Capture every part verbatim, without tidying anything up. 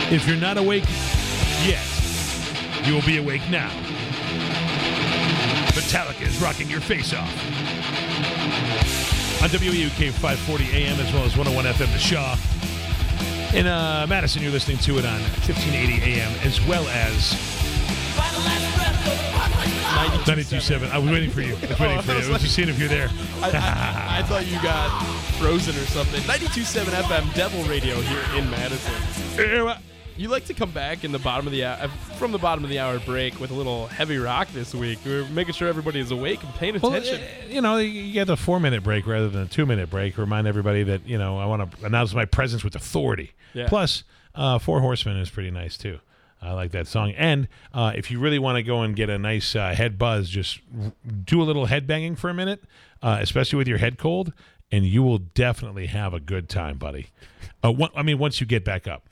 If you're not awake yet, you will be awake now. Metallica is rocking your face off. On W E U K five forty A M as well as one oh one F M The Shaw. In uh, Madison, you're listening to it on fifteen eighty A M as well as ninety-two point seven. I was waiting for you. I was waiting Oh, for I you. was I was like- just seeing if you're there. I, I, I thought you got frozen or something. ninety-two point seven F M Devil Radio here in Madison. You like to come back in the bottom of the hour, from the bottom of the hour break with a little heavy rock this week. We're making sure everybody is awake and paying Well, attention. uh, you know, you get the four-minute break rather than a two-minute break. Remind everybody that, you know, I want to announce my presence with authority. Yeah. Plus, uh, Four Horsemen is pretty nice, too. I like that song. And uh, if you really want to go and get a nice uh, head buzz, just r- do a little head banging for a minute, uh, especially with your head cold, and you will definitely have a good time, buddy. Uh, one, I mean, once you get back up.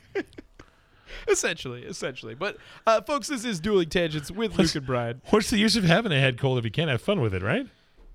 Essentially, essentially. But, uh, folks, this is Dueling Tangents with Luke and Brian. What's the use of having a head cold if you can't have fun with it, right?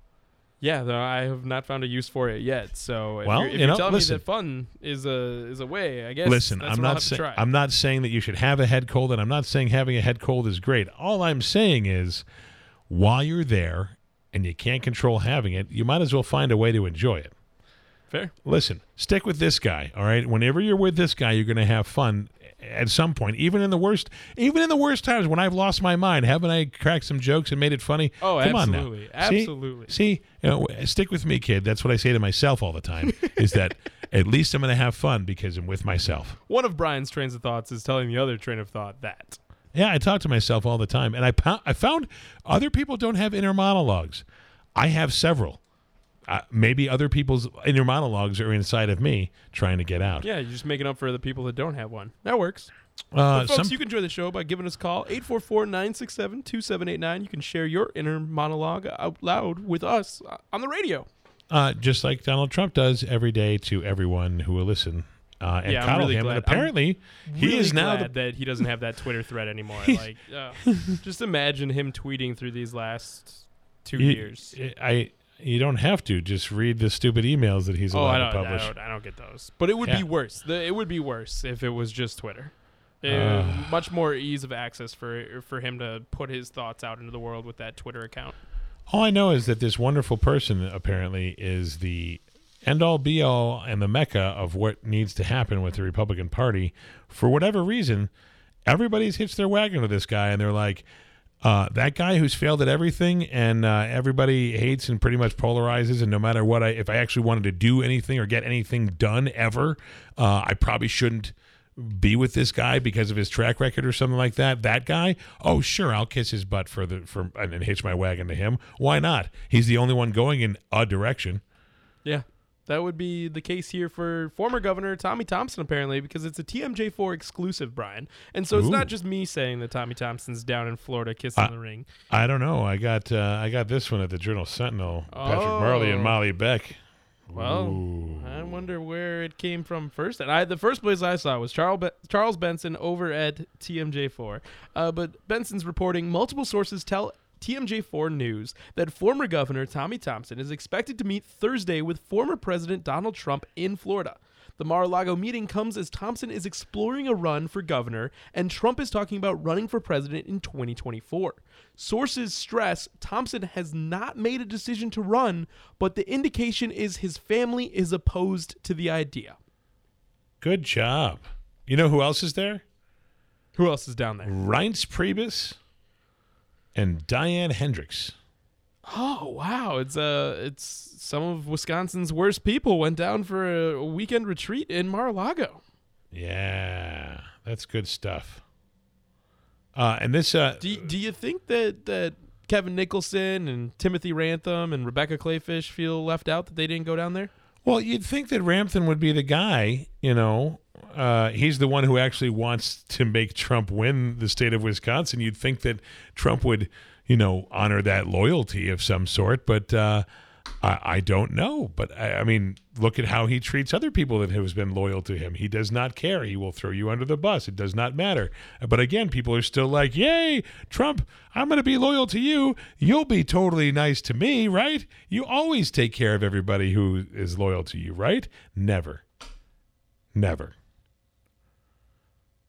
Yeah, though I have not found a use for it yet. So if Well, you're, if you you're know, telling listen. me that fun is a is a way, I guess. Listen, that's I'm what I'll not have to saying try. I'm not saying that you should have a head cold, and I'm not saying having a head cold is great. All I'm saying is, while you're there and you can't control having it, you might as well find a way to enjoy it. Fair. Listen, stick with this guy, all right? Whenever you're with this guy, you're going to have fun at some point. Even in the worst, even in the worst times when I've lost my mind, haven't I cracked some jokes and made it funny? Oh, Come absolutely. on now. See? Absolutely. See, you know, stick with me, kid. That's what I say to myself all the time. Is that at least I'm going to have fun because I'm with myself. One of Brian's trains of thoughts is telling the other train of thought that. Yeah, I talk to myself all the time, and I po- I found other people don't have inner monologues. I have several. Uh, maybe other people's inner monologues are inside of me trying to get out. Yeah, you're just making up for the people that don't have one. That works. Uh, But folks, some, you can join the show by giving us a call, eight four four, nine six seven, two seven eight nine. You can share your inner monologue out loud with us uh, on the radio. uh, just like Donald Trump does every day to everyone who will listen uh, and Yeah, I'm coddle really him. glad. And apparently, he Really is now the glad that he doesn't have that Twitter thread anymore. Like, uh, just imagine him tweeting through these last two You- years. I you don't have to just read the stupid emails that he's Oh, allowed I to don't, I publish. don't, I don't get those. But it would Yeah. be worse. The, it would be worse if it was just Twitter. Uh, Uh. much more ease of access for for him to put his thoughts out into the world with that Twitter account. All I know is that this wonderful person apparently is the end-all, be-all, and the mecca of what needs to happen with the Republican Party. For whatever reason, everybody's hitched their wagon to this guy, and they're like, uh, that guy who's failed at everything, and uh, everybody hates and pretty much polarizes, and no matter what, I if I actually wanted to do anything or get anything done ever, uh, I probably shouldn't be with this guy because of his track record or something like that. That guy, oh sure, I'll kiss his butt for the for and, and hitch my wagon to him. Why not? He's the only one going in a direction. Yeah, that would be the case here for former Governor Tommy Thompson, apparently, because it's a T M J four exclusive, Brian. And so it's Ooh. not just me saying that Tommy Thompson's down in Florida kissing Uh, the ring. I don't know. I got uh, I got this one at the Journal Sentinel. Patrick Oh. Marley and Molly Beck. Well, Ooh. I wonder where it came from first. And I, the first place I saw was Charles, Be- Charles Benson over at T M J four. Uh, but Benson's reporting multiple sources tell T M J four News that former Governor Tommy Thompson is expected to meet Thursday with former President Donald Trump in Florida. The Mar-a-Lago meeting comes as Thompson is exploring a run for governor, and Trump is talking about running for president in twenty twenty-four. Sources stress Thompson has not made a decision to run, but the indication is his family is opposed to the idea. Good job. You know who else is there? Who else is down there? Reince Priebus and Diane Hendricks. Oh, wow. It's uh it's some of Wisconsin's worst people went down for a weekend retreat in Mar-a-Lago. Yeah, that's good stuff. Uh, and this, uh, Do do you think that that Kevin Nicholson and Timothy Rantham and Rebecca Clayfish feel left out that they didn't go down there? well, you'd think that Ramthun would be the guy, you know. Uh, he's the one who actually wants to make Trump win the state of Wisconsin. You'd think that Trump would, you know, honor that loyalty of some sort, but uh, I, I don't know. But, I, I mean, look at how he treats other people that have been loyal to him. He does not care. He will throw you under the bus. It does not matter. But again, people are still like, yay, Trump, I'm going to be loyal to you. You'll be totally nice to me, right? You always take care of everybody who is loyal to you, right? Never. Never.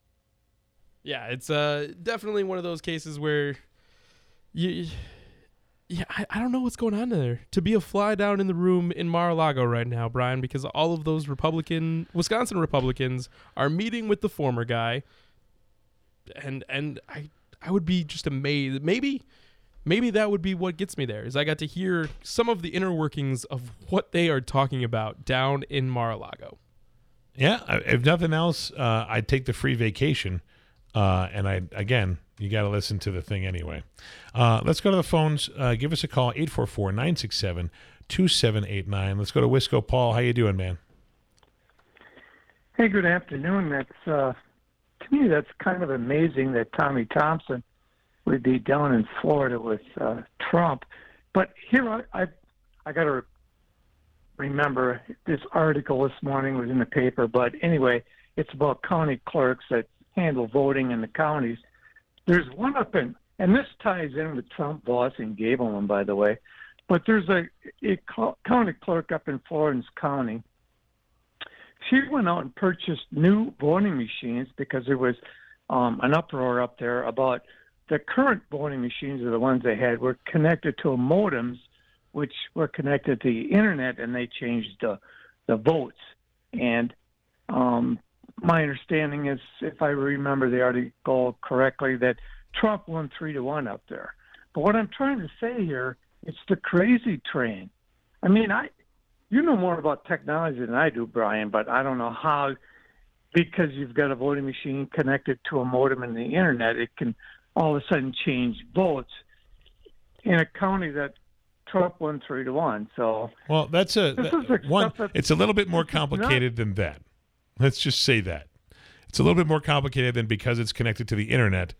Yeah, it's uh, definitely one of those cases where you, yeah, I, I don't know what's going on there. To be a fly down in the room in Mar-a-Lago right now, Brian, because all of those Republican, Wisconsin Republicans are meeting with the former guy, and and I I would be just amazed. Maybe maybe that would be what gets me there, is I got to hear some of the inner workings of what they are talking about down in Mar-a-Lago. Yeah, if nothing else, uh, I'd take the free vacation. Uh, and I again, you got to listen to the thing anyway. Uh, let's go to the phones. Uh, give us a call, eight four four, nine six seven, two seven eight nine. Let's go to Wisco. Paul, how you doing, man? Hey, good afternoon. That's uh, to me, that's kind of amazing that Tommy Thompson would be down in Florida with uh, Trump. But here, I I, I got to remember this article this morning was in the paper. But anyway, it's about county clerks that handle voting in the counties. There's one up in, and this ties in with Trump boss in Gableman, by the way, but there's a, a county clerk up in Florence County. She went out and purchased new voting machines because there was um, an uproar up there about the current voting machines, are the ones they had, were connected to modems, which were connected to the internet, and they changed the, the votes. And um, my understanding is, if I remember the article correctly, that Trump won three to one up there. But what I'm trying to say here, it's the crazy train. I mean, I, you know more about technology than I do, Brian, but I don't know how, because you've got a voting machine connected to a modem in the internet, it can all of a sudden change votes in a county that Trump won three to one. So, well, that's a this that, is the one. That, it's a little bit more complicated than that. Let's just say that it's a little bit more complicated than because it's connected to the internet.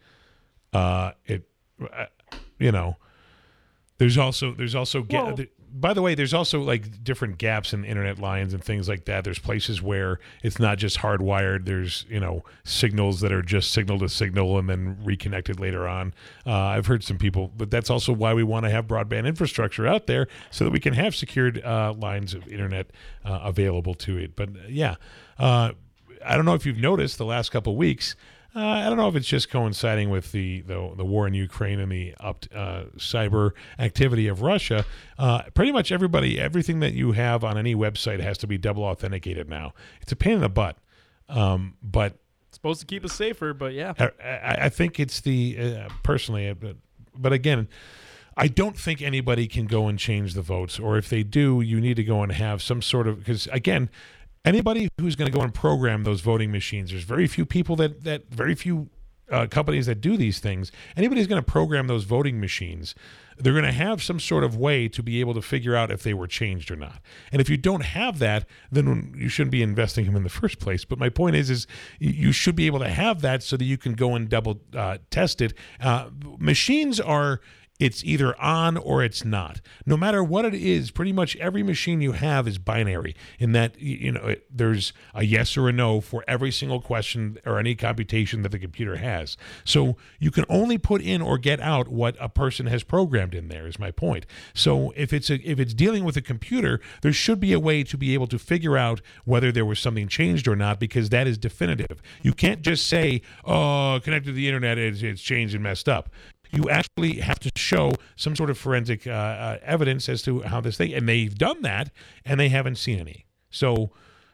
Uh, it, uh, you know, there's also there's also ga- Well, the, by the way, there's also like different gaps in internet lines and things like that. There's places where it's not just hardwired. There's, you know, signals that are just signal to signal and then reconnected later on. Uh, I've heard some people, but that's also why we want to have broadband infrastructure out there so that we can have secured uh, lines of internet uh, available to it. But uh, yeah, uh, I don't know if you've noticed the last couple of weeks. Uh, I don't know if it's just coinciding with the, the, the war in Ukraine and the up, uh, cyber activity of Russia. Uh, pretty much everybody, everything that you have on any website has to be double authenticated now. It's a pain in the butt, um, but It's supposed to keep us safer, but yeah. I, I, I think it's the uh, personally, uh, but, but again, I don't think anybody can go and change the votes, or if they do, you need to go and have some sort of, because again, anybody who's going to go and program those voting machines, there's very few people that, that very few uh, companies that do these things. Anybody who's going to program those voting machines, they're going to have some sort of way to be able to figure out if they were changed or not. And if you don't have that, then you shouldn't be investing them in the first place. But my point is, is you should be able to have that so that you can go and double uh, test it. Uh, machines are... It's either on or it's not. No matter what it is, pretty much every machine you have is binary in that, you know, it, there's a yes or a no for every single question or any computation that the computer has. So you can only put in or get out what a person has programmed in there, is my point. So if it's a, if it's dealing with a computer, there should be a way to be able to figure out whether there was something changed or not, because that is definitive. You can't just say, oh, connected to the internet, it's, it's changed and messed up. You actually have to show some sort of forensic uh, uh, evidence as to how this thing, and they've done that, and they haven't seen any. So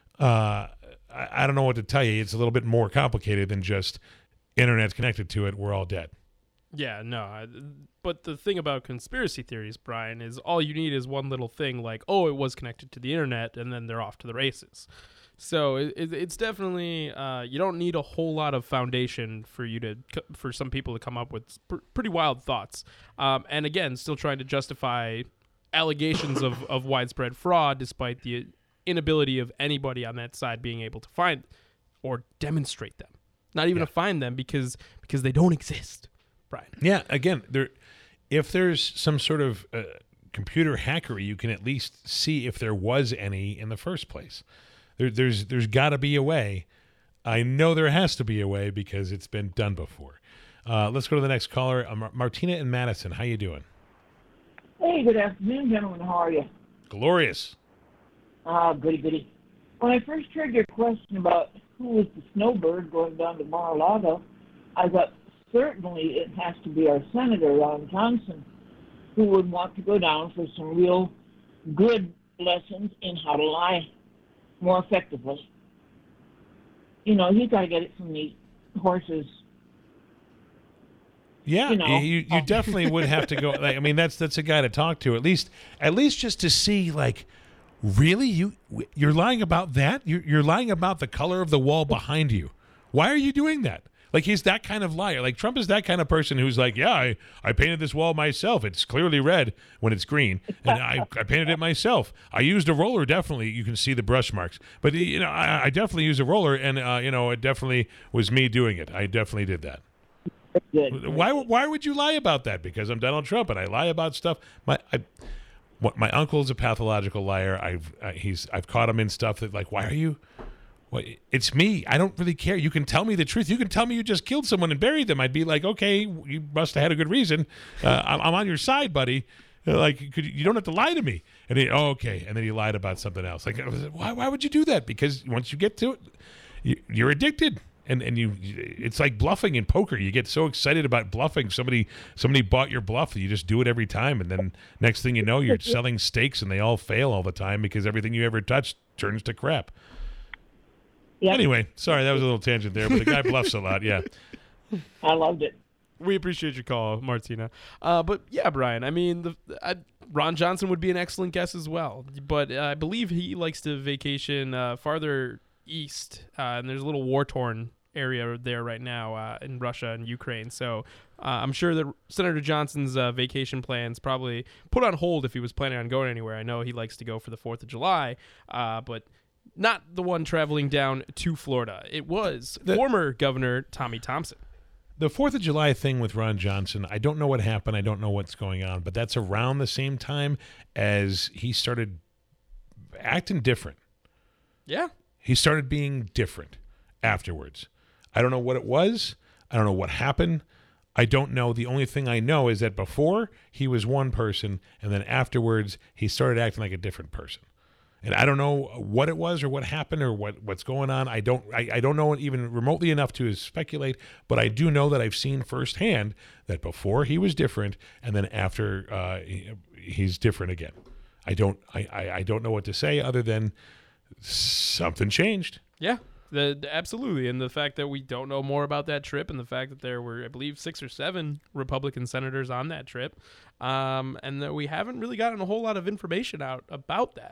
uh, I, I don't know what to tell you. It's a little bit more complicated than just internet's connected to it, we're all dead. Yeah, no. I, but the thing about conspiracy theories, Brian, is all you need is one little thing like, oh, it was connected to the internet, and then they're off to the races. So it, it, it's definitely uh, you don't need a whole lot of foundation for you to for some people to come up with pr- pretty wild thoughts. Um, and again, still trying to justify allegations of, of widespread fraud, despite the inability of anybody on that side being able to find or demonstrate them. Not even Yeah. to find them because because they don't exist, Brian. Yeah, again, there, if there's some sort of uh, computer hackery, you can at least see if there was any in the first place. There, there's there's got to be a way. I know there has to be a way because it's been done before. Uh, let's go to the next caller, uh, Mar- Martina in Madison. How you doing? Hey, good afternoon, gentlemen. How are you? Glorious. Ah, goody goody. When I first heard your question about who was the snowbird going down to Mar-a-Lago, I thought certainly it has to be our Senator, Ron Johnson, who would want to go down for some real good lessons in how to lie more effectively. You know, he's got to get it from the horses. Yeah, You know, you, you um, definitely would have to go. Like, I mean, that's that's a guy to talk to at least, at least just to see, like, really, you you're lying about that? You're, you're lying about the color of the wall behind you. Why are you doing that? Like, he's that kind of liar. Like, Trump is that kind of person who's like, yeah, I, I painted this wall myself. It's clearly red when it's green, and I, I painted it myself. I used a roller, definitely. You can see the brush marks. But, you know, I, I definitely used a roller, and, uh, you know, it definitely was me doing it. I definitely did that. Good. Why why would you lie about that? Because I'm Donald Trump and I lie about stuff. My I, what my uncle is a pathological liar. I've uh, he's I've caught him in stuff that, like, why are you? Well, it's me. I don't really care. You can tell me the truth. You can tell me you just killed someone and buried them. I'd be like, okay, you must have had a good reason. Uh, I'm, I'm on your side, buddy. Uh, Like, could, you don't have to lie to me. And he, oh, okay. And then he lied about something else. Like, why? Why would you do that? Because once you get to it, you, you're addicted. And and you, it's like bluffing in poker. You get so excited about bluffing. Somebody somebody bought your bluff that you just do it every time. And then next thing you know, you're selling steaks and they all fail all the time because everything you ever touch turns to crap. Yep. Anyway, sorry, that was a little tangent there, but the guy bluffs a lot. Yeah. I loved it. We appreciate your call, Martina. Uh, but yeah, Brian, I mean, the, I, Ron Johnson would be an excellent guess as well. But uh, I believe he likes to vacation uh, farther east, uh, and there's a little war-torn area there right now uh, in Russia and Ukraine. So uh, I'm sure that Senator Johnson's uh, vacation plans probably put on hold if he was planning on going anywhere. I know he likes to go for the fourth of July, uh, but not the one traveling down to Florida. It was The- former Governor Tommy Thompson. The fourth of July thing with Ron Johnson, I don't know what happened. I don't know what's going on, but that's around the same time as he started acting different. Yeah. He started being different afterwards. I don't know what it was. I don't know what happened. I don't know. The only thing I know is that before he was one person, and then afterwards he started acting like a different person. And I don't know what it was or what happened or what, what's going on. I don't I, I don't know even remotely enough to speculate, but I do know that I've seen firsthand that before he was different, and then after uh, he, he's different again. I don't I, I, I don't know what to say other than something changed. Yeah, the, the- absolutely. And the fact that we don't know more about that trip, and the fact that there were, I believe, six or seven Republican senators on that trip, um, and that we haven't really gotten a whole lot of information out about that,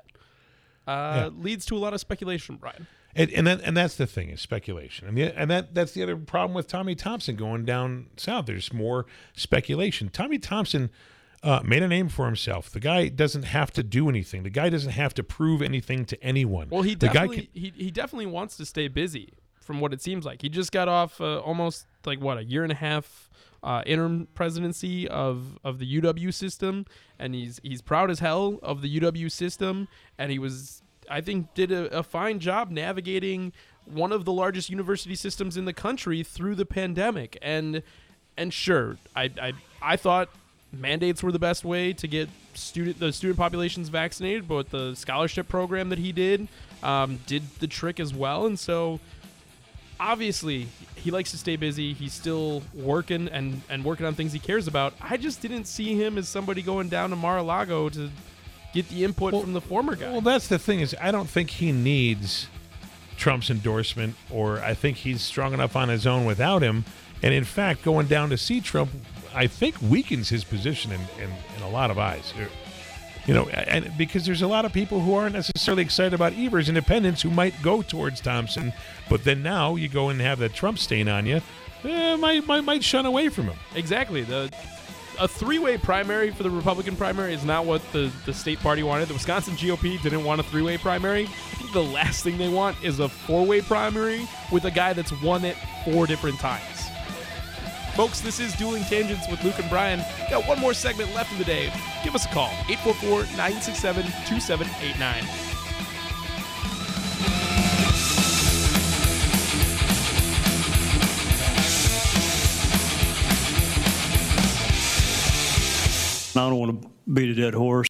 uh, leads to a lot of speculation, Brian. And and, that, and that's the thing, is speculation. And, the, and that that's the other problem with Tommy Thompson going down south. There's more speculation. Tommy Thompson uh, made a name for himself. The guy doesn't have to do anything. The guy doesn't have to prove anything to anyone. Well, he the definitely guy can, he, he definitely wants to stay busy, from what it seems like. He just got off uh, almost like what a year and a half uh, interim presidency of, of the U W system, and he's he's proud as hell of the U W system, and he was I think did a, a fine job navigating one of the largest university systems in the country through the pandemic. And and sure, I I I thought mandates were the best way to get student the student populations vaccinated, but the scholarship program that he did um, did the trick as well. And so obviously he likes to stay busy. He's still working and, and working on things he cares about. I just didn't see him as somebody going down to Mar-a-Lago to get the input Well- from the former guy. well, that's the thing, is I don't think he needs Trump's endorsement, or I think he's strong enough on his own without him. And in fact, going down to see Trump, I think weakens his position in, in, in a lot of eyes. You know, and because there's a lot of people who aren't necessarily excited about Evers' independence who might go towards Thompson, but then now you go and have the Trump stain on you, eh, might, might might shun away from him. Exactly. The a three-way primary for the Republican primary is not what the, the state party wanted. The Wisconsin G O P didn't want a three-way primary. I think the last thing they want is a four-way primary with a guy that's won it four different times. Folks, this is Dueling Tangents with Luke and Brian. Got one more segment left of the day. Give us a call, eight four four, nine six seven, two seven eight nine. I don't want to beat a dead horse.